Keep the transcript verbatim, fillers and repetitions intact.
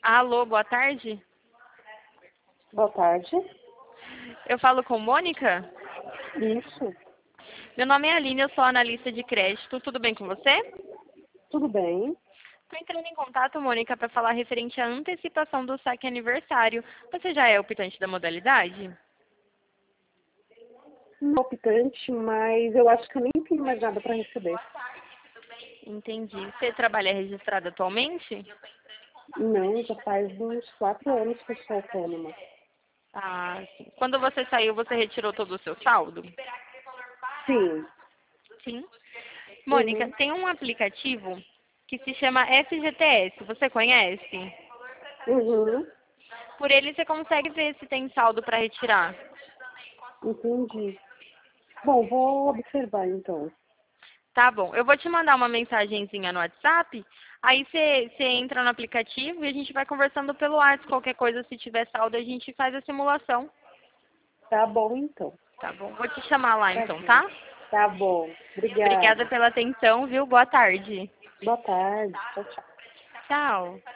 Alô, boa tarde. Boa tarde. Eu falo com Mônica? Isso. Meu nome é Aline, eu sou analista de crédito. Tudo bem com você? Tudo bem? Estou entrando em contato, Mônica, para falar referente à antecipação do saque aniversário. Você já é optante da modalidade? Não optante, mas eu acho que eu nem tenho mais nada para receber. Entendi. Você trabalha registrado atualmente? Não, já faz uns quatro anos que eu sou autônoma. Ah, sim. Quando você saiu, você retirou todo o seu saldo? Sim. Sim. Mônica, Uhum. tem um aplicativo que se chama F G T S. Você conhece? Uhum. Por ele você consegue ver se tem saldo para retirar. Entendi. Bom, vou observar então. Tá bom. Eu vou te mandar uma mensagenzinha no WhatsApp. Aí você você entra no aplicativo e a gente vai conversando pelo WhatsApp. Qualquer coisa, se tiver saldo, a gente faz a simulação. Tá bom então. Tá bom. Vou te chamar lá Tá então, bom. tá? Tá bom. Obrigada Obrigada. pela atenção, viu? Boa tarde. Boa tarde. Tchau, tchau. Tchau.